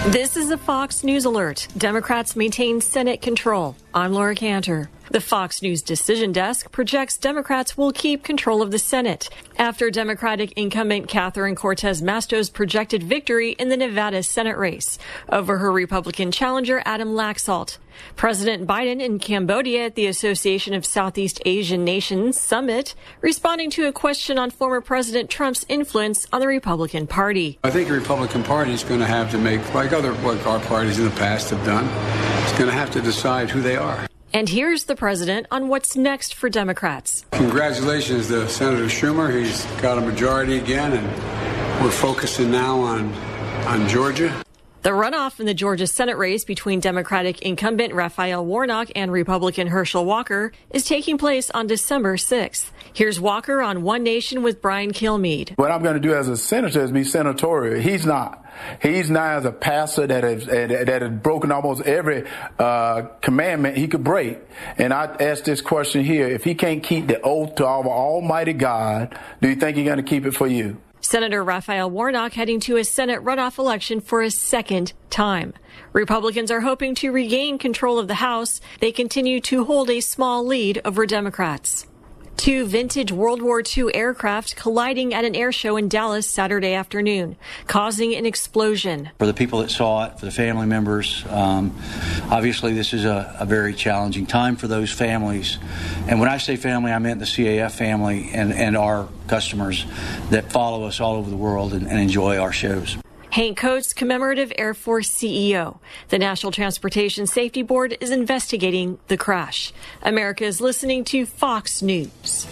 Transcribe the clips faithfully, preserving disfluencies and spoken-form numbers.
This is a Fox News alert. Democrats maintain Senate control. I'm Laura Cantor. The Fox News Decision Desk projects Democrats will keep control of the Senate after Democratic incumbent Catherine Cortez Masto's projected victory in the Nevada Senate race over her Republican challenger Adam Laxalt. President Biden in Cambodia at the Association of Southeast Asian Nations Summit, responding to a question on former President Trump's influence on the Republican Party. I think the Republican Party is going to have to make, like other what our parties in the past have done, it's going to have to decide who they are. And here's the president on what's next for Democrats. Congratulations to Senator Schumer. He's got a majority again, and we're focusing now on, on Georgia. The runoff in the Georgia Senate race between Democratic incumbent Raphael Warnock and Republican Herschel Walker is taking place on December sixth. Here's Walker on One Nation with Brian Kilmeade. What I'm going to do as a senator is be senatorial. He's not. He's now as a pastor that has, that has broken almost every uh, commandment he could break. And I ask this question here. If he can't keep the oath to our almighty God, do you think he's going to keep it for you? Senator Raphael Warnock heading to a Senate runoff election for a second time. Republicans are hoping to regain control of the House. They continue to hold a small lead over Democrats. Two vintage World War Two aircraft colliding at an air show in Dallas Saturday afternoon, causing an explosion. For the people that saw it, for the family members, um, obviously this is a, a very challenging time for those families. And when I say family, I meant the C A F family and, and our customers that follow us all over the world and, and enjoy our shows. Hank Coates, Commemorative Air Force C E O. The National Transportation Safety Board is investigating the crash. America is listening to Fox News.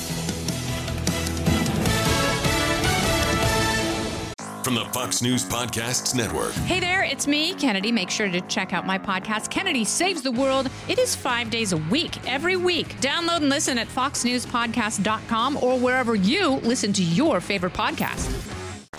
From the Fox News Podcasts Network. Hey there, it's me, Kennedy. Make sure to check out my podcast, Kennedy Saves the World. It is five days a week, every week. Download and listen at fox news podcast dot com or wherever you listen to your favorite podcast.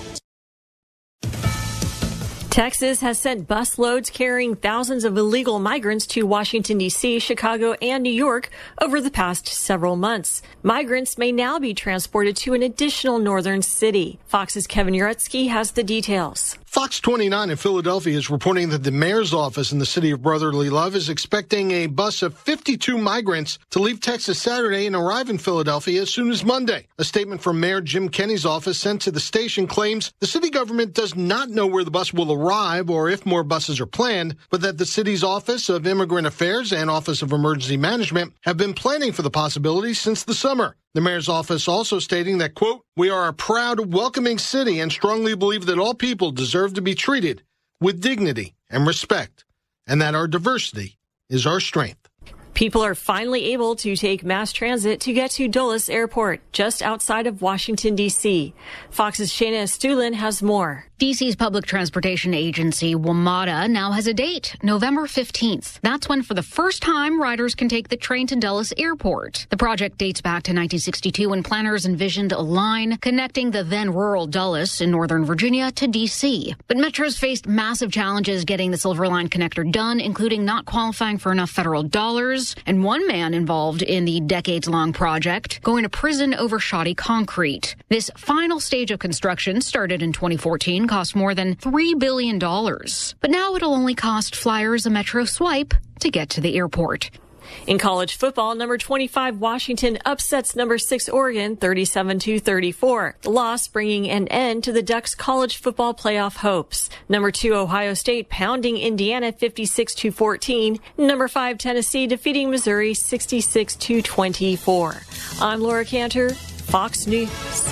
Texas has sent bus loads carrying thousands of illegal migrants to Washington, D C, Chicago, and New York over the past several months. Migrants may now be transported to an additional northern city. Fox's Kevin Uretsky has the details. Fox twenty-nine in Philadelphia is reporting that the mayor's office in the city of brotherly love is expecting a bus of fifty-two migrants to leave Texas Saturday and arrive in Philadelphia as soon as Monday. A statement from Mayor Jim Kenney's office sent to the station claims the city government does not know where the bus will arrive or if more buses are planned, but that the city's Office of Immigrant Affairs and Office of Emergency Management have been planning for the possibility since the summer. The mayor's office also stating that, quote, "We are a proud, welcoming city and strongly believe that all people deserve to be treated with dignity and respect, and that our diversity is our strength." People are finally able to take mass transit to get to Dulles Airport, just outside of Washington, D C. Fox's Shayna Estulin has more. D C's public transportation agency, WMATA, now has a date, November fifteenth. That's when, for the first time, riders can take the train to Dulles Airport. The project dates back to nineteen sixty-two when planners envisioned a line connecting the then rural Dulles in Northern Virginia to D C. But Metro's faced massive challenges getting the Silver Line connector done, including not qualifying for enough federal dollars, and one man involved in the decades-long project going to prison over shoddy concrete. This final stage of construction started in twenty fourteen, cost more than three billion dollars. But now it'll only cost flyers a Metro swipe to get to the airport. In college football, number twenty-five Washington upsets number six Oregon thirty-seven to thirty-four. The loss bringing an end to the Ducks' college football playoff hopes. Number two Ohio State pounding Indiana fifty-six to fourteen. Number five Tennessee defeating Missouri sixty-six to twenty-four. I'm Laura Cantor, Fox News.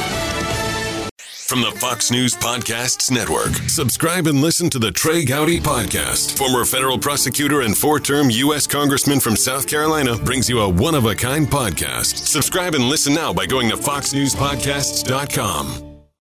From the Fox News Podcasts Network. Subscribe and listen to the Trey Gowdy Podcast. Former federal prosecutor and four-term U S Congressman from South Carolina brings you a one-of-a-kind podcast. Subscribe and listen now by going to fox news podcasts dot com.